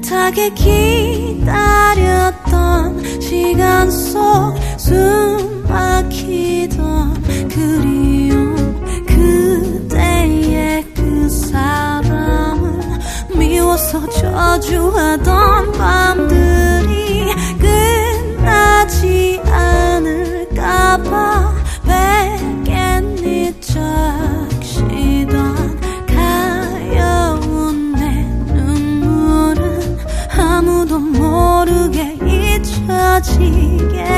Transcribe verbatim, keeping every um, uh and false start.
애타게 기다렸던 시간 속 숨막히던 그리움 그대의 그 사랑을 미워서 저주하던 밤들이 끝나지 않을까봐 베갯 적시던 가여운 내 눈물은 아무도 모르게 잊혀지게